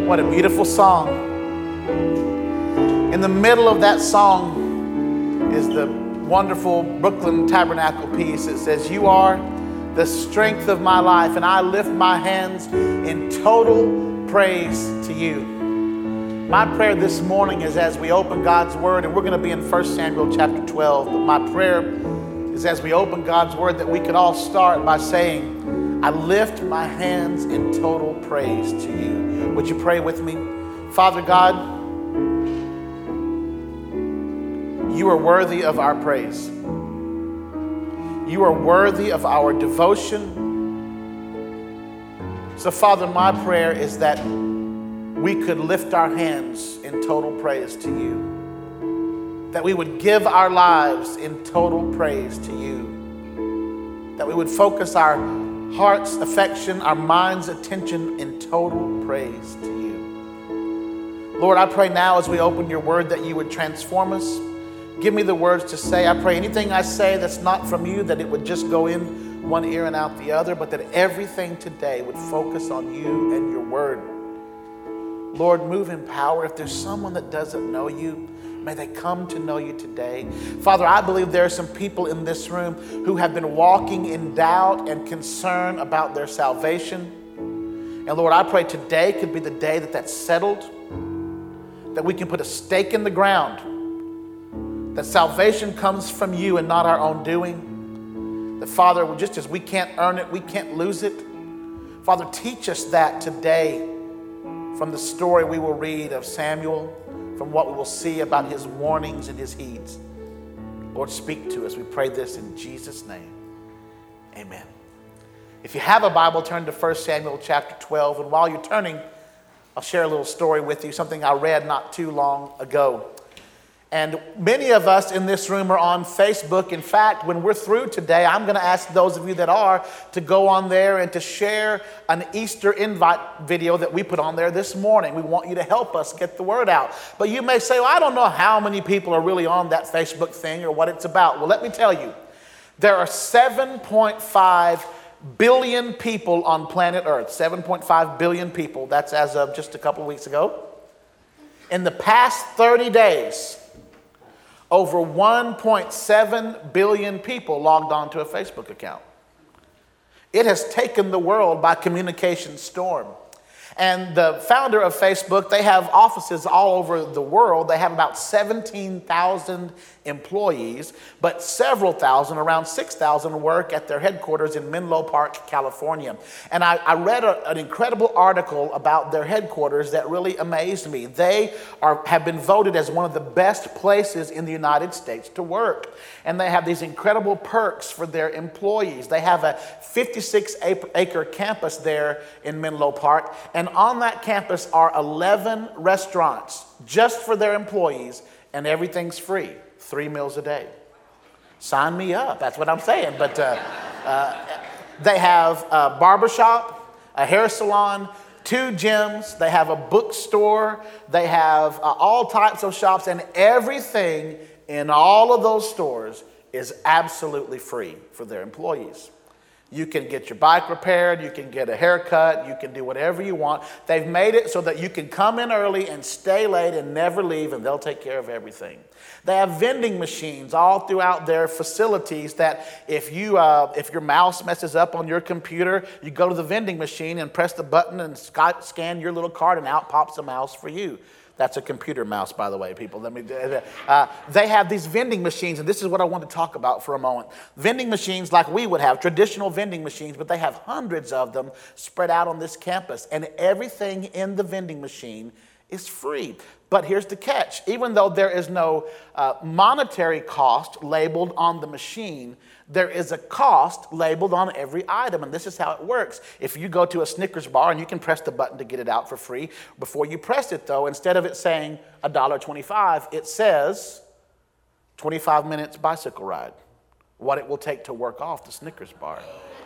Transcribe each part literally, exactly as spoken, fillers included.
What a beautiful song. In the middle of that song is the wonderful Brooklyn Tabernacle piece. It says, "You are the strength of my life, and I lift my hands in total praise to you." My prayer this morning is as we open God's word, and we're going to be in First Samuel chapter twelve, but my prayer is as we open God's word that we could all start by saying, "I lift my hands in total praise to you." Would you pray with me? Father God, you are worthy of our praise. You are worthy of our devotion. So, Father, my prayer is that we could lift our hands in total praise to you. That we would give our lives in total praise to you. That we would focus our heart's affection, our mind's attention in total praise to you. Lord, I pray now as we open your word that you would transform us. Give me the words to say. I pray anything I say that's not from you, that it would just go in one ear and out the other, but that everything today would focus on you and your word. Lord, move in power. If there's someone that doesn't know you, may they come to know you today. Father, I believe there are some people in this room who have been walking in doubt and concern about their salvation. And Lord, I pray today could be the day that that's settled, that we can put a stake in the ground, that salvation comes from you and not our own doing. That, Father, just as we can't earn it, we can't lose it. Father, teach us that today from the story we will read of Samuel, from what we will see about his warnings and his heeds. Lord, speak to us. We pray this in Jesus' name. Amen. If you have a Bible, turn to First Samuel chapter twelve. And while you're turning, I'll share a little story with you, something I read not too long ago. And many of us in this room are on Facebook. In fact, when we're through today, I'm going to ask those of you that are to go on there and to share an Easter invite video that we put on there this morning. We want you to help us get the word out. But you may say, well, I don't know how many people are really on that Facebook thing or what it's about. Well, let me tell you, there are seven point five billion people on planet Earth. seven point five billion people. That's as of just a couple of weeks ago. In the past thirty days, over one point seven billion people logged on to a Facebook account. It has taken the world by communication storm. And the founder of Facebook, they have offices all over the world. They have about seventeen thousand employees, but several thousand, around six thousand, work at their headquarters in Menlo Park, California. And I, I read a, an incredible article about their headquarters that really amazed me. They are, have been voted as one of the best places in the United States to work. And they have these incredible perks for their employees. They have a fifty-six acre campus there in Menlo Park. And on that campus are eleven restaurants just for their employees, and everything's free. Three meals a day. Sign me up. That's what I'm saying. But uh, uh, they have a barbershop, a hair salon, two gyms. They have a bookstore. They have uh, all types of shops, and everything in all of those stores is absolutely free for their employees. You can get your bike repaired, you can get a haircut, you can do whatever you want. They've made it so that you can come in early and stay late and never leave, and they'll take care of everything. They have vending machines all throughout their facilities that if you uh, if your mouse messes up on your computer, you go to the vending machine and press the button and scan your little card, and out pops a mouse for you. That's a computer mouse, by the way, people. Let me. Uh, they have these vending machines, and this is what I want to talk about for a moment. Vending machines like we would have, traditional vending machines, but they have hundreds of them spread out on this campus, and everything in the vending machine is free. But here's the catch. Even though there is no uh, monetary cost labeled on the machine, there is a cost labeled on every item, and this is how it works. If you go to a Snickers bar, and you can press the button to get it out for free, before you press it, though, instead of it saying one dollar and twenty-five cents, it says twenty-five minutes bicycle ride, what it will take to work off the Snickers bar.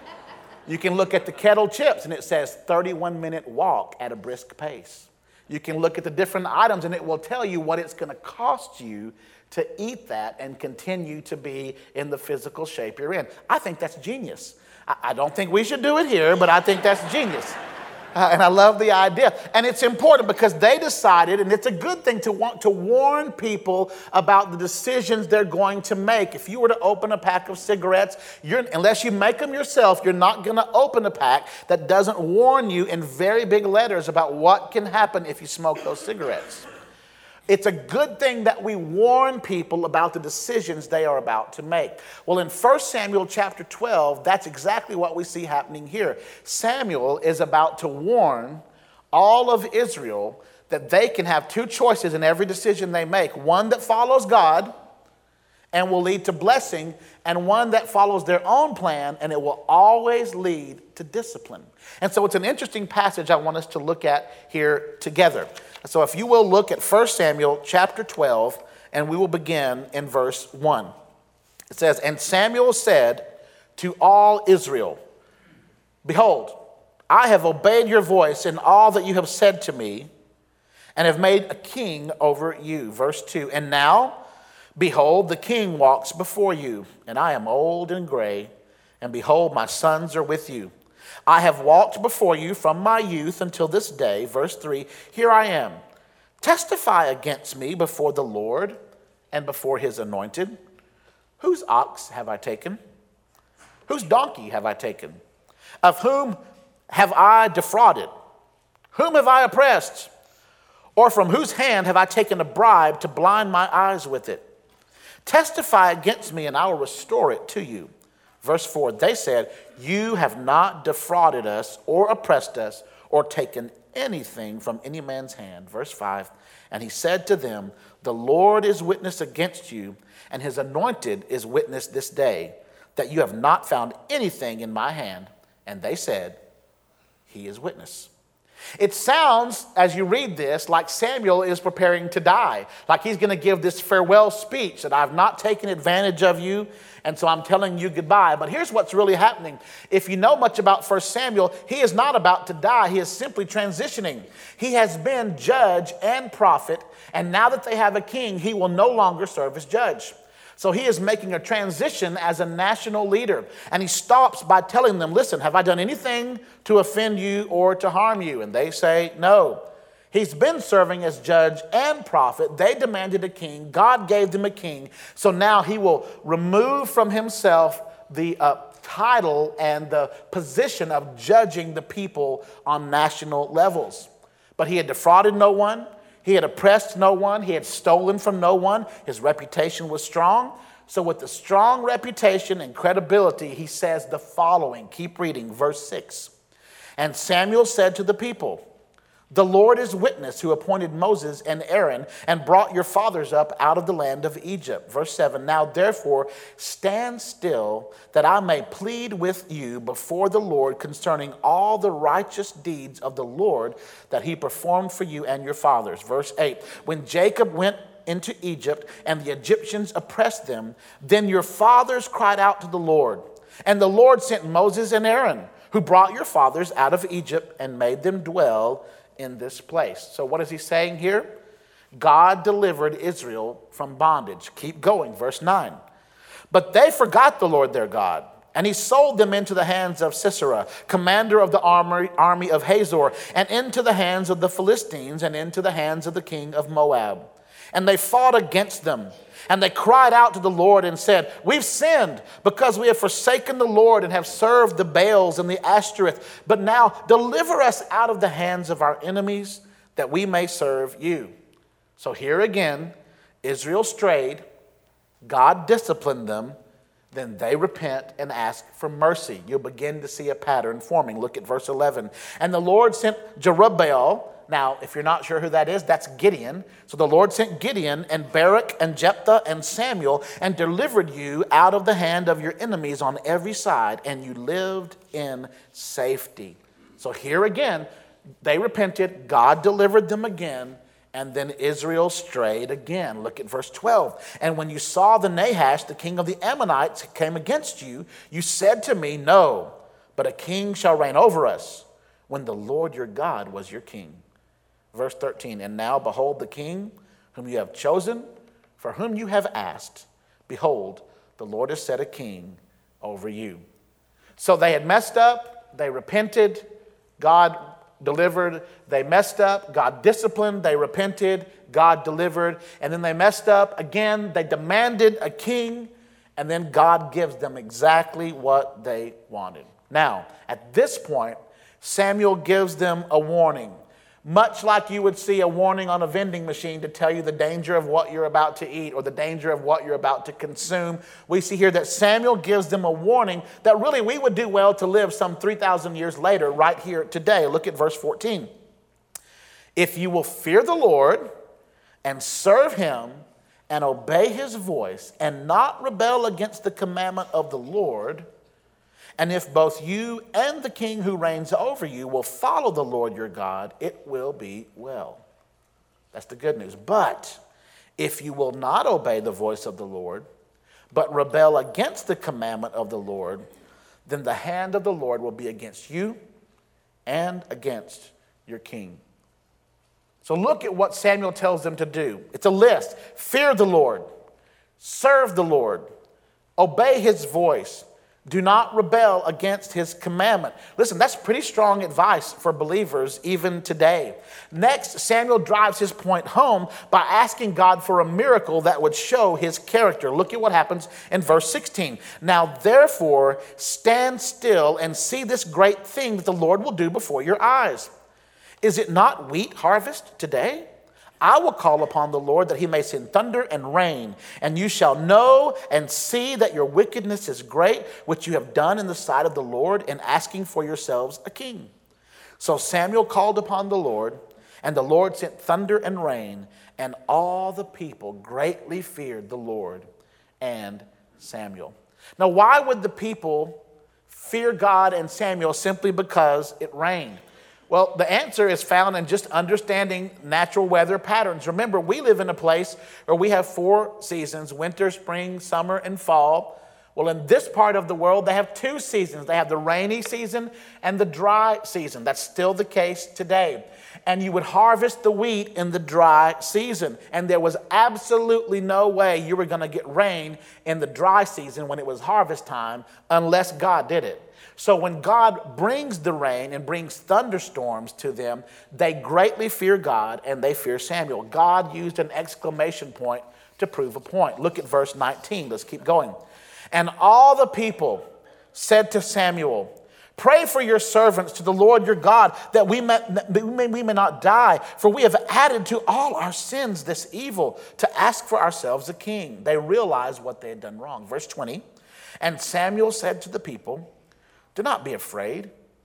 You can look at the kettle chips, and it says thirty-one minute walk at a brisk pace. You can look at the different items, and it will tell you what it's going to cost you to eat that and continue to be in the physical shape you're in. I think that's genius. I, I don't think we should do it here, but I think that's genius. Uh, and I love the idea. And it's important because they decided, and it's a good thing to want to warn people about the decisions they're going to make. If you were to open a pack of cigarettes, you're, unless you make them yourself, you're not going to open a pack that doesn't warn you in very big letters about what can happen if you smoke those cigarettes. It's a good thing that we warn people about the decisions they are about to make. Well, in First Samuel chapter twelve, that's exactly what we see happening here. Samuel is about to warn all of Israel that they can have two choices in every decision they make. One that follows God and will lead to blessing, and one that follows their own plan and it will always lead to discipline. And so it's an interesting passage I want us to look at here together. So if you will look at First Samuel chapter twelve, and we will begin in verse one. It says, "And Samuel said to all Israel, Behold, I have obeyed your voice in all that you have said to me, and have made a king over you." Verse two, "And now, behold, the king walks before you, and I am old and gray, and behold, my sons are with you. I have walked before you from my youth until this day." Verse three, "Here I am. Testify against me before the Lord and before his anointed. Whose ox have I taken? Whose donkey have I taken? Of whom have I defrauded? Whom have I oppressed? Or from whose hand have I taken a bribe to blind my eyes with it? Testify against me, and I will restore it to you." Verse four, "They said, You have not defrauded us or oppressed us or taken anything from any man's hand." Verse five, "And he said to them, The Lord is witness against you, and his anointed is witness this day, that you have not found anything in my hand. And they said, He is witness." It sounds, as you read this, like Samuel is preparing to die, like he's going to give this farewell speech that I've not taken advantage of you, and so I'm telling you goodbye. But here's what's really happening. If you know much about First Samuel, he is not about to die. He is simply transitioning. He has been judge and prophet, and now that they have a king, he will no longer serve as judge. So he is making a transition as a national leader. And he stops by telling them, "Listen, have I done anything to offend you or to harm you?" And they say, "No." He's been serving as judge and prophet. They demanded a king. God gave them a king. So now he will remove from himself the uh, title and the position of judging the people on national levels. But he had defrauded no one. He had oppressed no one. He had stolen from no one. His reputation was strong. So with the strong reputation and credibility, he says the following. Keep reading, verse six. "And Samuel said to the people, The Lord is witness, who appointed Moses and Aaron and brought your fathers up out of the land of Egypt." Verse seven, "Now therefore stand still, that I may plead with you before the Lord concerning all the righteous deeds of the Lord that he performed for you and your fathers." Verse eight, "When Jacob went into Egypt and the Egyptians oppressed them, then your fathers cried out to the Lord. And the Lord sent Moses and Aaron, who brought your fathers out of Egypt and made them dwell in this place." So what is he saying here? God delivered Israel from bondage. Keep going, verse nine. "But they forgot the Lord their God, and he sold them into the hands of Sisera, commander of the army of Hazor, and into the hands of the Philistines, and into the hands of the king of Moab. And they fought against them. And they cried out to the Lord and said, We've sinned because we have forsaken the Lord and have served the Baals and the Ashtoreth. But now deliver us out of the hands of our enemies that we may serve you." So here again, Israel strayed. God disciplined them. Then they repent and ask for mercy. You'll begin to see a pattern forming. Look at verse eleven. "And the Lord sent Jerubbaal." Now, if you're not sure who that is, that's Gideon. So the Lord sent Gideon and Barak and Jephthah and Samuel and delivered you out of the hand of your enemies on every side, and you lived in safety. So here again, they repented, God delivered them again, and then Israel strayed again. Look at verse twelve. "And when you saw the Nahash, the king of the Ammonites, came against you, you said to me, No, but a king shall reign over us, when the Lord your God was your king." Verse thirteen, "And now behold the king whom you have chosen, for whom you have asked. Behold, the Lord has set a king over you." So they had messed up. They repented. God delivered, they messed up, God disciplined, they repented, God delivered, and then they messed up again, they demanded a king, and then God gives them exactly what they wanted. Now, at this point, Samuel gives them a warning, much like you would see a warning on a vending machine to tell you the danger of what you're about to eat or the danger of what you're about to consume. We see here that Samuel gives them a warning that really we would do well to live some three thousand years later right here today. Look at verse fourteen. If you will fear the Lord and serve him and obey his voice and not rebel against the commandment of the Lord, and if both you and the king who reigns over you will follow the Lord your God, it will be well. That's the good news. But if you will not obey the voice of the Lord, but rebel against the commandment of the Lord, then the hand of the Lord will be against you and against your king. So look at what Samuel tells them to do. It's a list. Fear the Lord, serve the Lord, obey his voice, do not rebel against his commandment. Listen, that's pretty strong advice for believers even today. Next, Samuel drives his point home by asking God for a miracle that would show his character. Look at what happens in verse sixteen. Now, therefore, stand still and see this great thing that the Lord will do before your eyes. Is it not wheat harvest today? I will call upon the Lord that he may send thunder and rain, and you shall know and see that your wickedness is great, which you have done in the sight of the Lord in asking for yourselves a king. So Samuel called upon the Lord, and the Lord sent thunder and rain, and all the people greatly feared the Lord and Samuel. Now, why would the people fear God and Samuel? Simply because it rained. Well, the answer is found in just understanding natural weather patterns. Remember, we live in a place where we have four seasons: winter, spring, summer, and fall. Well, in this part of the world, they have two seasons. They have the rainy season and the dry season. That's still the case today. And you would harvest the wheat in the dry season. And there was absolutely no way you were going to get rain in the dry season when it was harvest time unless God did it. So when God brings the rain and brings thunderstorms to them, they greatly fear God and they fear Samuel. God used an exclamation point to prove a point. Look at verse nineteen. Let's keep going. And all the people said to Samuel, pray for your servants to the Lord your God, that we may, we may, we may not die, for we have added to all our sins this evil to ask for ourselves a king. They realized what they had done wrong. Verse twenty, and Samuel said to the people, do not be afraid.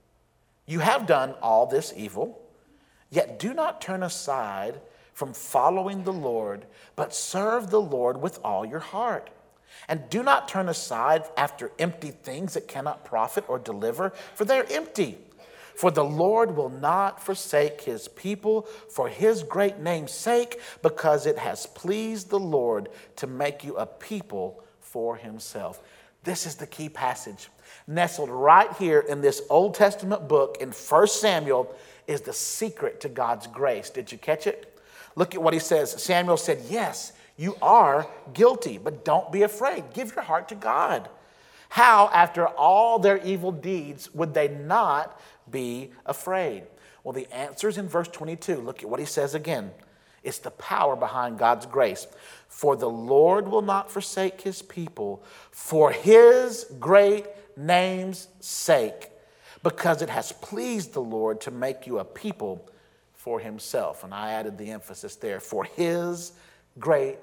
You have done all this evil, yet do not turn aside from following the Lord, but serve the Lord with all your heart. And do not turn aside after empty things that cannot profit or deliver, for they're empty. For the Lord will not forsake his people for his great name's sake, because it has pleased the Lord to make you a people for himself. This is the key passage. Nestled right here in this Old Testament book in First Samuel is the secret to God's grace. Did you catch it? Look at what he says. Samuel said, yes, you are guilty, but don't be afraid. Give your heart to God. How, after all their evil deeds, would they not be afraid? Well, the answer is in verse twenty-two. Look at what he says again. It's the power behind God's grace. For the Lord will not forsake his people for his great name's sake, because it has pleased the Lord to make you a people for himself. And I added the emphasis there, for his great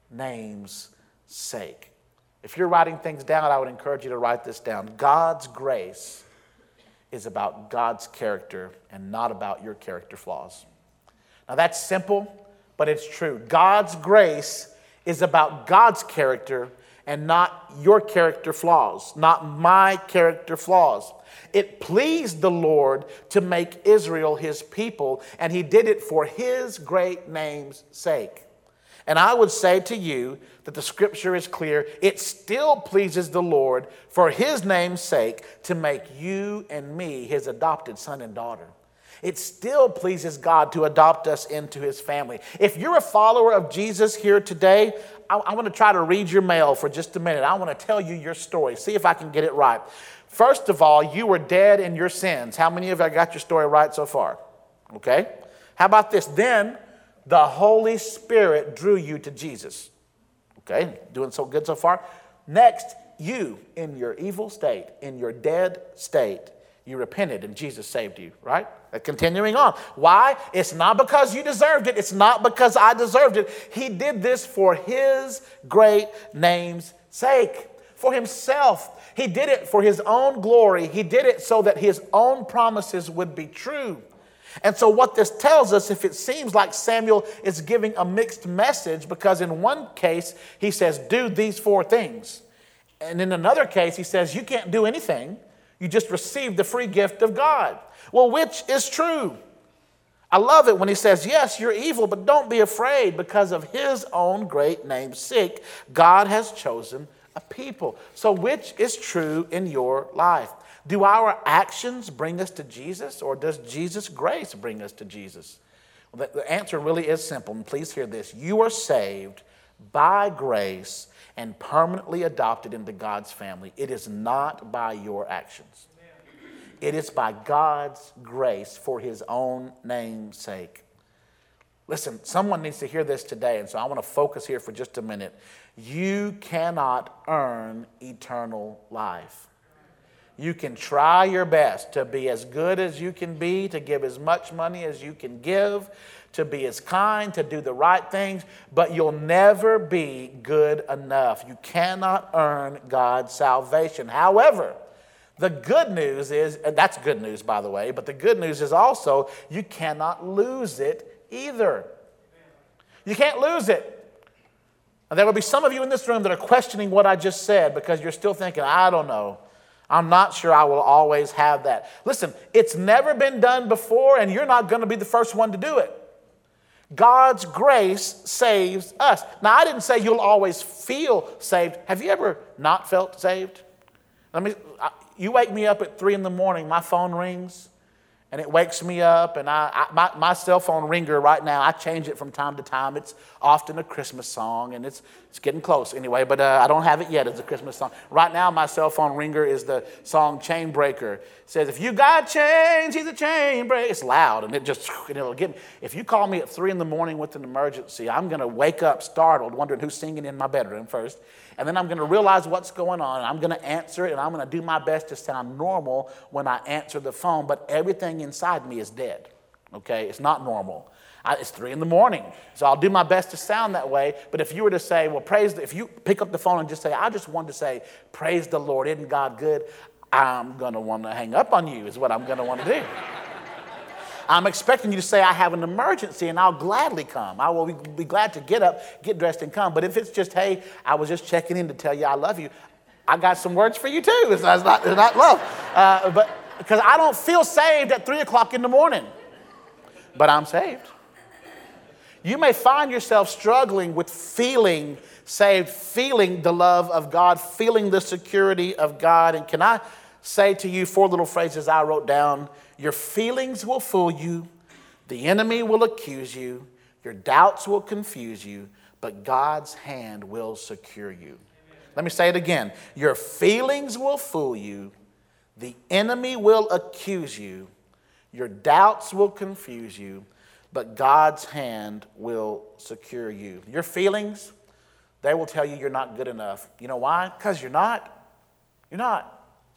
name's sake. If you're writing things down, I would encourage you to write this down. God's grace is about God's character and not about your character flaws. Now that's simple, but it's true. God's grace is about God's character and not your character flaws, not my character flaws. It pleased the Lord to make Israel his people, and he did it for his great name's sake. And I would say to you that the scripture is clear. It still pleases the Lord for his name's sake to make you and me his adopted son and daughter. It still pleases God to adopt us into his family. If you're a follower of Jesus here today, I, I want to try to read your mail for just a minute. I want to tell you your story. See if I can get it right. First of all, you were dead in your sins. How many of you got your story right so far? Okay. How about this? Then the Holy Spirit drew you to Jesus. Okay, doing so good so far. Next, you, in your evil state, in your dead state, you repented and Jesus saved you, right? Continuing on. Why? It's not because you deserved it. It's not because I deserved it. He did this for his great name's sake, for himself. He did it for his own glory. He did it so that his own promises would be true. And so what this tells us, if it seems like Samuel is giving a mixed message, because in one case he says, do these four things. And in another case he says, you can't do anything. You just received the free gift of God. Well, which is true? I love it when he says, yes, you're evil, but don't be afraid. Because of his own great name's sake, God has chosen a people. So which is true in your life? Do our actions bring us to Jesus, or does Jesus' grace bring us to Jesus? Well, the, the answer really is simple, and please hear this. You are saved by grace and permanently adopted into God's family. It is not by your actions. It is by God's grace for his own name's sake. Listen, someone needs to hear this today, and so I want to focus here for just a minute. You cannot earn eternal life. You can try your best to be as good as you can be, to give as much money as you can give, to be as kind, to do the right things, but you'll never be good enough. You cannot earn God's salvation. However, the good news is, and that's good news, by the way, but the good news is also you cannot lose it either. You can't lose it. And there will be some of you in this room that are questioning what I just said because you're still thinking, I don't know. I'm not sure I will always have that. Listen, it's never been done before, and you're not going to be the first one to do it. God's grace saves us. Now, I didn't say you'll always feel saved. Have you ever not felt saved? Let me. You wake me up at three in the morning, my phone rings, and it wakes me up, and I, I my, my cell phone ringer right now, I change it from time to time. It's often a Christmas song, and it's it's getting close anyway, but uh, I don't have it yet as a Christmas song. Right now, my cell phone ringer is the song Chain Breaker. It says, if you got change, he's a chain breaker. It's loud, and it just, and it'll get me. If you call me at three in the morning with an emergency, I'm going to wake up startled, wondering who's singing in my bedroom first. And then I'm going to realize what's going on, and I'm going to answer it, and I'm going to do my best to sound normal when I answer the phone, but everything inside me is dead, okay? It's not normal. I, it's three in the morning, so I'll do my best to sound that way, but if you were to say, well, praise, the, if you pick up the phone and just say, I just wanted to say, praise the Lord, isn't God good? I'm going to want to hang up on you is what I'm going to want to do. I'm expecting you to say, I have an emergency, and I'll gladly come. I will be, be glad to get up, get dressed, and come. But if it's just, hey, I was just checking in to tell you I love you, I got some words for you too. It's not, it's not, it's not love. Uh, but because I don't feel saved at three o'clock in the morning, but I'm saved. You may find yourself struggling with feeling saved, feeling the love of God, feeling the security of God. And can I say to you four little phrases I wrote down? Your feelings will fool you. The enemy will accuse you. Your doubts will confuse you. But God's hand will secure you. Let me say it again. Your feelings will fool you. The enemy will accuse you. Your doubts will confuse you. But God's hand will secure you. Your feelings, they will tell you you're not good enough. You know why? Because you're not. You're not.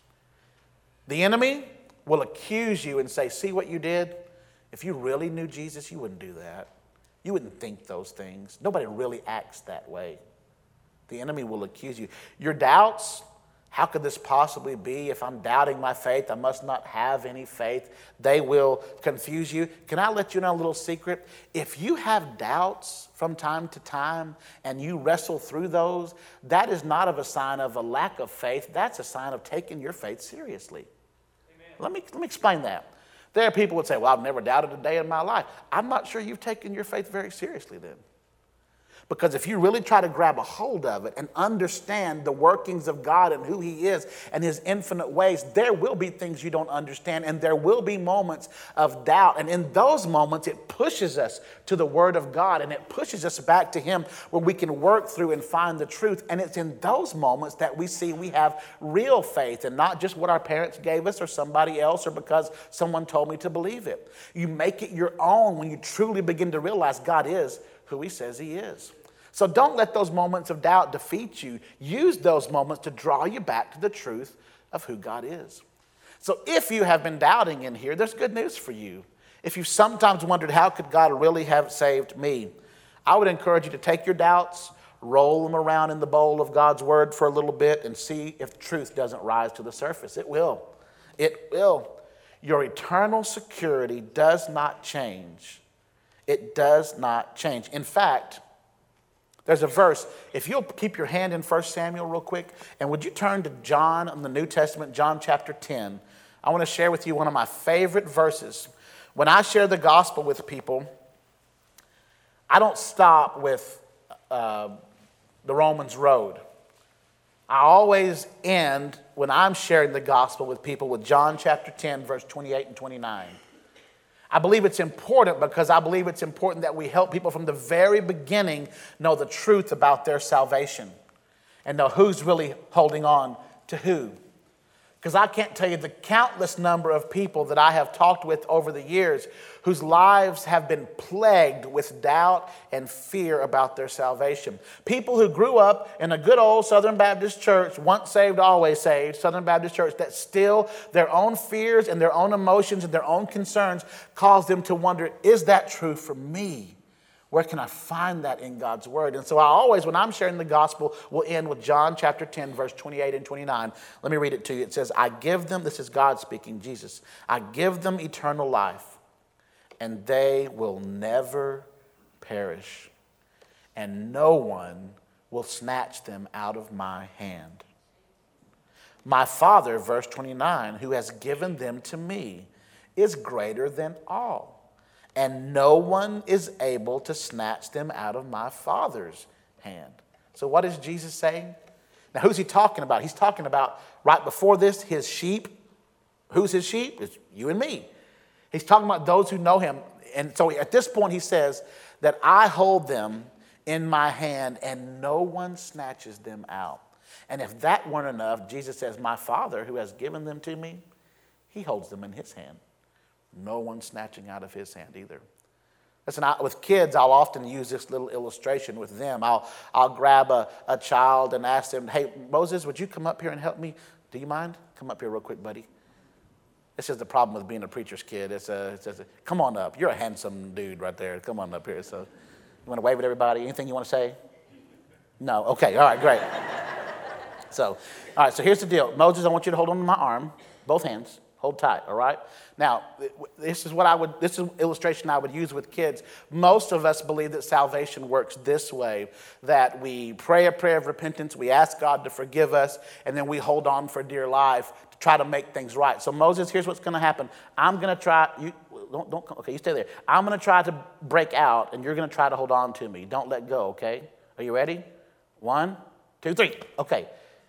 The enemy will accuse you and say, see what you did? If you really knew Jesus, you wouldn't do that. You wouldn't think those things. Nobody really acts that way. The enemy will accuse you. Your doubts, how could this possibly be? If I'm doubting my faith, I must not have any faith. They will confuse you. Can I let you know a little secret? If you have doubts from time to time and you wrestle through those, that is not of a sign of a lack of faith. That's a sign of taking your faith seriously. Let me, let me explain that. There are people who would say, well, I've never doubted a day in my life. I'm not sure you've taken your faith very seriously then. Because if you really try to grab a hold of it and understand the workings of God and who he is and his infinite ways, there will be things you don't understand, and there will be moments of doubt. And in those moments, it pushes us to the word of God, and it pushes us back to him where we can work through and find the truth. And it's in those moments that we see we have real faith, and not just what our parents gave us or somebody else or because someone told me to believe it. You make it your own when you truly begin to realize God is who he says he is. So don't let those moments of doubt defeat you. Use those moments to draw you back to the truth of who God is. So if you have been doubting in here, there's good news for you. If you've sometimes wondered, how could God really have saved me? I would encourage you to take your doubts, roll them around in the bowl of God's word for a little bit, and see if truth doesn't rise to the surface. It will. It will. Your eternal security does not change. It does not change. In fact, there's a verse. If you'll keep your hand in First Samuel real quick, and would you turn to John in the New Testament, John chapter ten. I want to share with you one of my favorite verses. When I share the gospel with people, I don't stop with uh, the Romans road. I always end, when I'm sharing the gospel with people, with John chapter ten, verse twenty-eight and twenty-nine. I believe it's important because I believe it's important that we help people from the very beginning know the truth about their salvation and know who's really holding on to who. Because I can't tell you the countless number of people that I have talked with over the years whose lives have been plagued with doubt and fear about their salvation. People who grew up in a good old Southern Baptist church, once saved, always saved, Southern Baptist church, that still their own fears and their own emotions and their own concerns cause them to wonder, is that true for me? Where can I find that in God's word? And so I always, when I'm sharing the gospel, will end with John chapter ten, verse twenty-eight and twenty-nine. Let me read it to you. It says, I give them, this is God speaking, Jesus, I give them eternal life, and they will never perish, and no one will snatch them out of my hand. My Father, verse twenty-nine, who has given them to me, is greater than all, and no one is able to snatch them out of my Father's hand. So what is Jesus saying? Now, who's he talking about? He's talking about, right before this, his sheep. Who's his sheep? It's you and me. He's talking about those who know him. And so at this point, he says that I hold them in my hand and no one snatches them out. And if that weren't enough, Jesus says, my Father who has given them to me, he holds them in his hand. No one snatching out of his hand either. Listen, I, with kids, I'll often use this little illustration with them. I'll, I'll grab a, a child and ask them, hey, Moses, would you come up here and help me? Do you mind? Come up here real quick, buddy. This is the problem with being a preacher's kid. It's a, it's a, come on up. You're a handsome dude right there. Come on up here. So, you want to wave at everybody? Anything you want to say? No? Okay, all right, great. So, all right, so here's the deal. Moses, I want you to hold on to my arm, both hands. Hold tight, all right? Now, this is what I would, this is an illustration I would use with kids. Most of us believe that salvation works this way, that we pray a prayer of repentance, we ask God to forgive us, and then we hold on for dear life to try to make things right. So Moses, here's what's going to happen. I'm going to try, you don't, don't, okay, you stay there. I'm going to try to break out, and you're going to try to hold on to me. Don't let go, okay? Are you ready? One, two, three. Okay.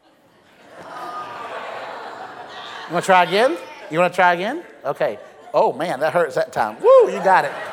You want to try again? You want to try again? Okay. Oh, man, that hurts that time. Woo, you got it.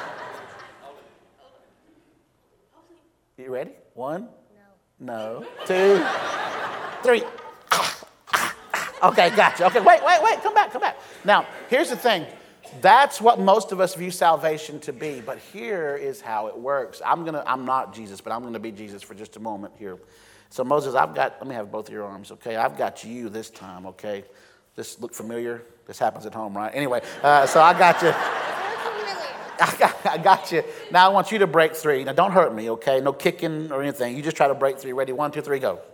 You ready? One? No. No. Two. Three. Okay, gotcha. Okay, wait, wait, wait. Come back, come back. Now, here's the thing. That's what most of us view salvation to be, but here is how it works. I'm gonna, I'm not Jesus, but I'm going to be Jesus for just a moment here. So, Moses, I've got, let me have both of your arms, okay? I've got you this time, okay? This look familiar? This happens at home, right? Anyway, uh, so I got you. I got, I got you. Now I want you to break three. Now don't hurt me, okay? No kicking or anything. You just try to break three. Ready? One, two, three, go.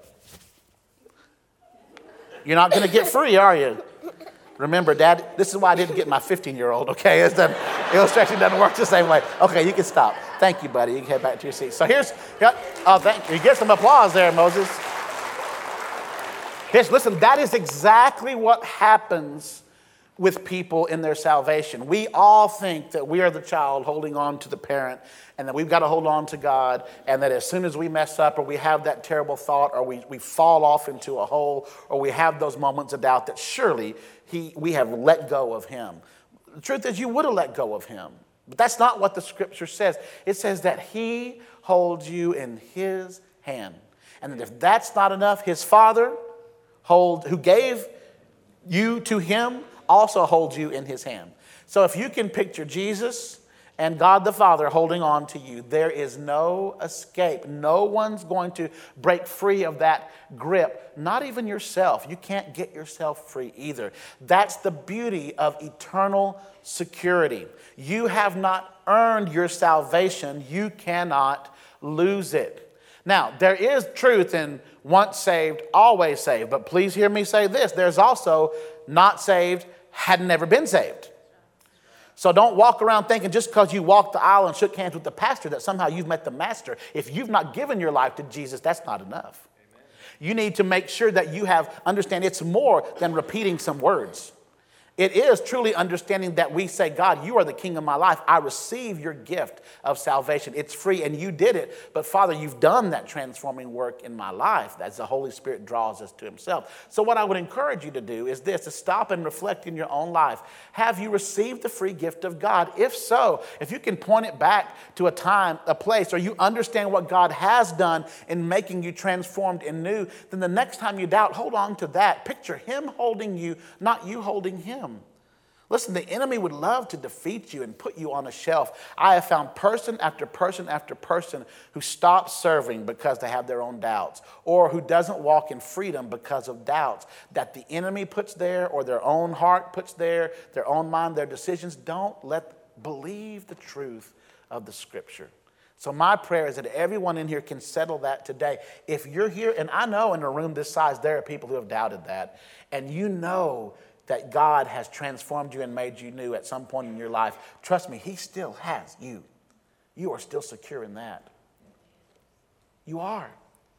You're not going to get free, are you? Remember, Dad, this is why I didn't get my fifteen-year-old, okay? It's done, illustration doesn't work the same way. Okay, you can stop. Thank you, buddy. You can head back to your seat. So here's, oh, thank you. You get some applause there, Moses. Here's, listen, that is exactly what happens with people in their salvation. We all think that we are the child holding on to the parent and that we've got to hold on to God, and that as soon as we mess up or we have that terrible thought or we, we fall off into a hole or we have those moments of doubt, that surely he, we have let go of him. The truth is, you would have let go of him. But that's not what the scripture says. It says that he holds you in his hand. And that if that's not enough, his Father hold, who gave you to him also holds you in his hand. So if you can picture Jesus and God the Father holding on to you, there is no escape. No one's going to break free of that grip, not even yourself. You can't get yourself free either. That's the beauty of eternal security. You have not earned your salvation. You cannot lose it. Now, there is truth in once saved, always saved. But please hear me say this. There's also not saved, had never been saved. So don't walk around thinking just because you walked the aisle and shook hands with the pastor that somehow you've met the master. If you've not given your life to Jesus, that's not enough. Amen. You need to make sure that you have, understand it's more than repeating some words. It is truly understanding that we say, God, you are the king of my life. I receive your gift of salvation. It's free and you did it. But Father, you've done that transforming work in my life as the Holy Spirit draws us to himself. So what I would encourage you to do is this, to stop and reflect in your own life. Have you received the free gift of God? If so, if you can point it back to a time, a place, or you understand what God has done in making you transformed and new, then the next time you doubt, hold on to that. Picture him holding you, not you holding him. Listen, the enemy would love to defeat you and put you on a shelf. I have found person after person after person who stops serving because they have their own doubts, or who doesn't walk in freedom because of doubts that the enemy puts there, or their own heart puts there, their own mind, their decisions. Don't let, believe the truth of the scripture. So my prayer is that everyone in here can settle that today. If you're here, and I know in a room this size, there are people who have doubted that, and you know that God has transformed you and made you new at some point in your life, trust me, he still has you. You are still secure in that. You are.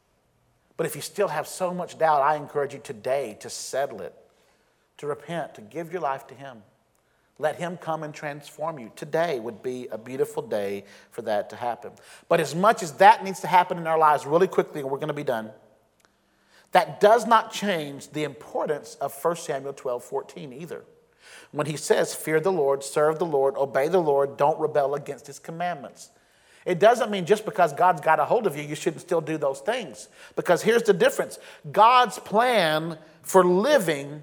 But if you still have so much doubt, I encourage you today to settle it, to repent, to give your life to him. Let him come and transform you. Today would be a beautiful day for that to happen. But as much as that needs to happen in our lives really quickly, and we're going to be done, that does not change the importance of First Samuel twelve fourteen either. When he says, fear the Lord, serve the Lord, obey the Lord, don't rebel against his commandments. It doesn't mean just because God's got a hold of you, you shouldn't still do those things. Because here's the difference. God's plan for living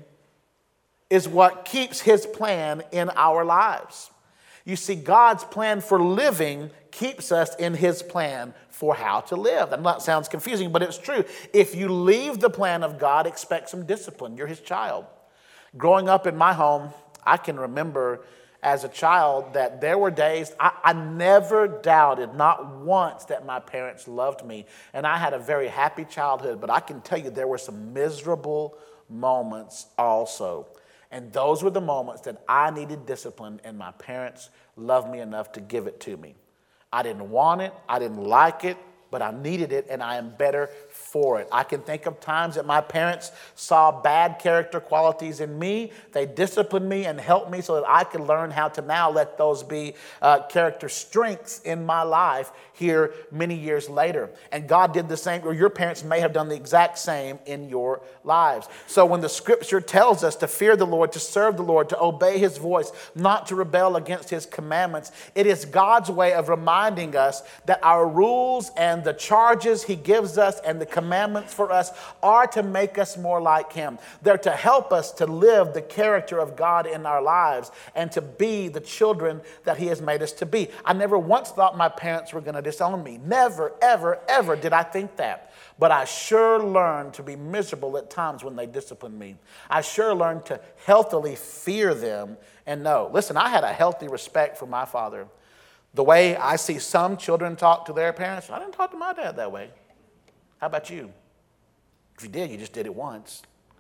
is what keeps his plan in our lives. You see, God's plan for living keeps us in his plan for how to live. That sounds confusing, but it's true. If you leave the plan of God, expect some discipline. You're his child. Growing up in my home, I can remember as a child that there were days I, I never doubted, not once, that my parents loved me. And I had a very happy childhood, but I can tell you there were some miserable moments also. And those were the moments that I needed discipline, and my parents loved me enough to give it to me. I didn't want it, I didn't like it, but I needed it, and I am better for it. I can think of times that my parents saw bad character qualities in me. They disciplined me and helped me so that I could learn how to now let those be uh, character strengths in my life here many years later. And God did the same, or your parents may have done the exact same in your lives. So when the scripture tells us to fear the Lord, to serve the Lord, to obey his voice, not to rebel against his commandments, it is God's way of reminding us that our rules and the charges he gives us and the commandments for us are to make us more like him. They're to help us to live the character of God in our lives and to be the children that he has made us to be. I never once thought my parents were going to disown me. Never, ever, ever did I think that. But I sure learned to be miserable at times when they disciplined me. I sure learned to healthily fear them and know. Listen, I had a healthy respect for my father. The way I see some children talk to their parents, I didn't talk to my dad that way. How about you? If you did, you just did it once.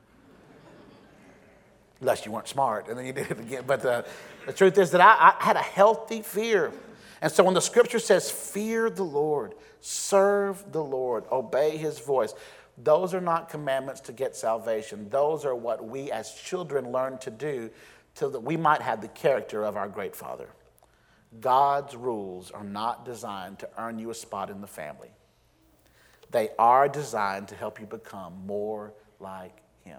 Unless you weren't smart, and then you did it again. But uh, the truth is that I, I had a healthy fear. And so when the scripture says, fear the Lord, serve the Lord, obey his voice, those are not commandments to get salvation. Those are what we as children learn to do so that we might have the character of our great Father. God's rules are not designed to earn you a spot in the family. They are designed to help you become more like him.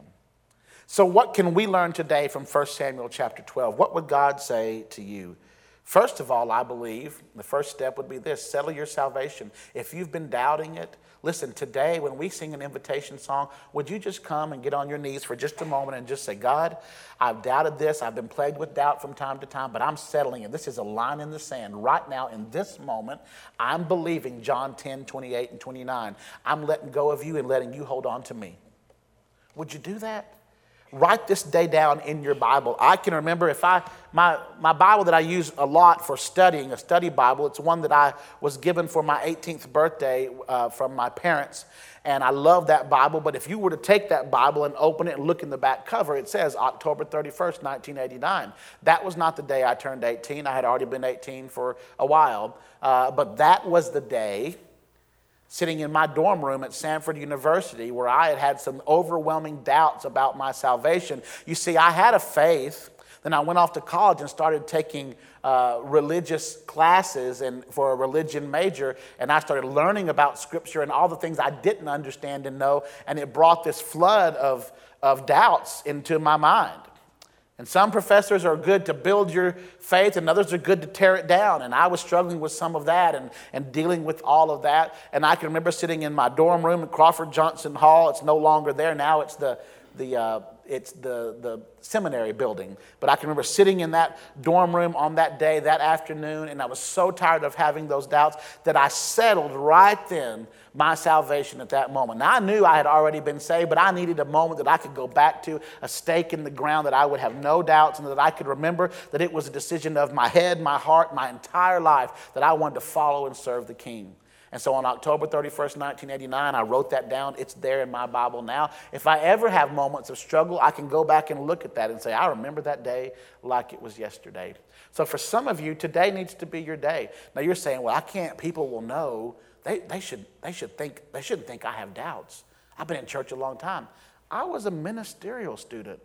So what can we learn today from First Samuel chapter twelve? What would God say to you? First of all, I believe the first step would be this: settle your salvation. If you've been doubting it, listen, today when we sing an invitation song, would you just come and get on your knees for just a moment and just say, God, I've doubted this. I've been plagued with doubt from time to time, but I'm settling it. This is a line in the sand. Right now, in this moment, I'm believing John ten, twenty-eight and twenty-nine. I'm letting go of you and letting you hold on to me. Would you do that? Write this day down in your Bible. I can remember if I, my, my Bible that I use a lot for studying, a study Bible, it's one that I was given for my eighteenth birthday uh, from my parents. And I love that Bible, but if you were to take that Bible and open it and look in the back cover, it says October thirty-first, nineteen eighty-nine. That was not the day I turned eighteen. I had already been eighteen for a while. Uh, but that was the day, sitting in my dorm room at Samford University, where I had had some overwhelming doubts about my salvation. You see, I had a faith. Then I went off to college and started taking uh, religious classes and for a religion major, and I started learning about Scripture and all the things I didn't understand and know, and it brought this flood of, of doubts into my mind. And some professors are good to build your faith, and others are good to tear it down. And I was struggling with some of that and, and dealing with all of that. And I can remember sitting in my dorm room at Crawford Johnson Hall. It's no longer there now. It's the the uh, it's the the seminary building. But I can remember sitting in that dorm room on that day, that afternoon, and I was so tired of having those doubts that I settled right then my salvation at that moment. Now, I knew I had already been saved, but I needed a moment that I could go back to, a stake in the ground that I would have no doubts, and that I could remember that it was a decision of my head, my heart, my entire life, that I wanted to follow and serve the King. And so on October thirty-first, nineteen eighty-nine, I wrote that down. It's there in my Bible now. If I ever have moments of struggle, I can go back and look at that and say, I remember that day like it was yesterday. So for some of you, today needs to be your day. Now you're saying, well, I can't, people will know. They, they, should, they, should think, they shouldn't think I have doubts. I've been in church a long time. I was a ministerial student.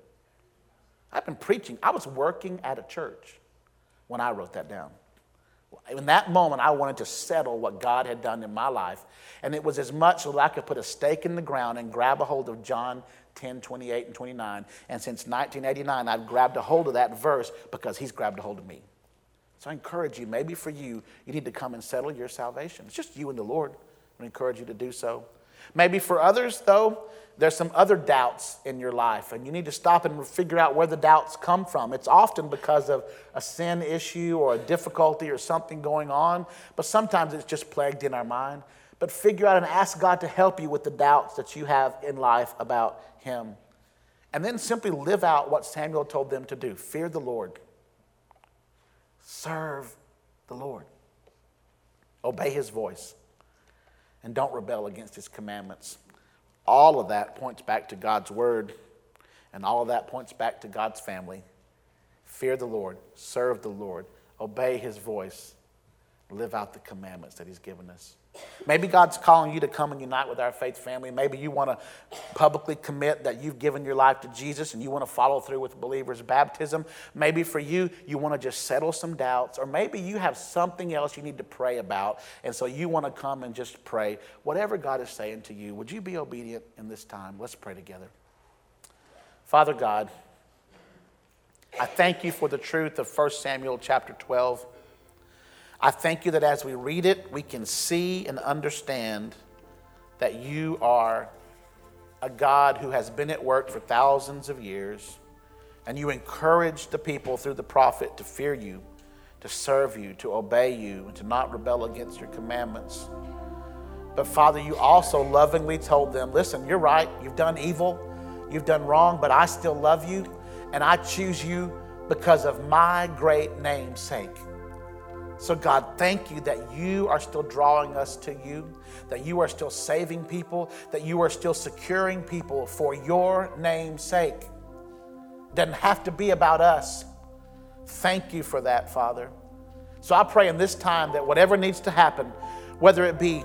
I've been preaching. I was working at a church when I wrote that down. In that moment, I wanted to settle what God had done in my life. And it was as much so that I could put a stake in the ground and grab a hold of John ten, twenty-eight and twenty-nine. And since nineteen eighty-nine, I've grabbed a hold of that verse because he's grabbed a hold of me. So I encourage you, maybe for you, you need to come and settle your salvation. It's just you and the Lord. I encourage you to do so. Maybe for others, though, there's some other doubts in your life, and you need to stop and figure out where the doubts come from. It's often because of a sin issue or a difficulty or something going on, but sometimes it's just plagued in our mind. But figure out and ask God to help you with the doubts that you have in life about him. And then simply live out what Samuel told them to do. Fear the Lord. Serve the Lord. Obey his voice. And don't rebel against his commandments. All of that points back to God's word, and all of that points back to God's family. Fear the Lord, serve the Lord, obey his voice, live out the commandments that he's given us. Maybe God's calling you to come and unite with our faith family. Maybe you want to publicly commit that you've given your life to Jesus and you want to follow through with believers' baptism. Maybe for you, you want to just settle some doubts, or maybe you have something else you need to pray about, and so you want to come and just pray. Whatever God is saying to you, would you be obedient in this time? Let's pray together. Father God, I thank you for the truth of First Samuel chapter twelve. I thank you that as we read it, we can see and understand that you are a God who has been at work for thousands of years, and you encourage the people through the prophet to fear you, to serve you, to obey you, and to not rebel against your commandments. But Father, you also lovingly told them, listen, you're right, you've done evil, you've done wrong, but I still love you, and I choose you because of my great name's sake. So God, thank you that you are still drawing us to you, that you are still saving people, that you are still securing people for your name's sake. It doesn't have to be about us. Thank you for that, Father. So I pray in this time that whatever needs to happen, whether it be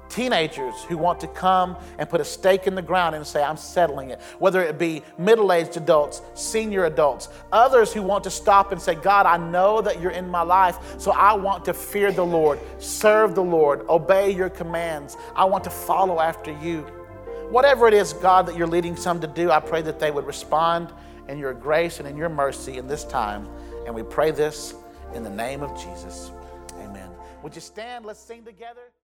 Teenagers who want to come and put a stake in the ground and say, I'm settling it. Whether it be middle-aged adults, senior adults, others who want to stop and say, God, I know that you're in my life, so I want to fear the Lord, serve the Lord, obey your commands. I want to follow after you. Whatever it is, God, that you're leading some to do, I pray that they would respond in your grace and in your mercy in this time. And we pray this in the name of Jesus. Amen. Would you stand? Let's sing together.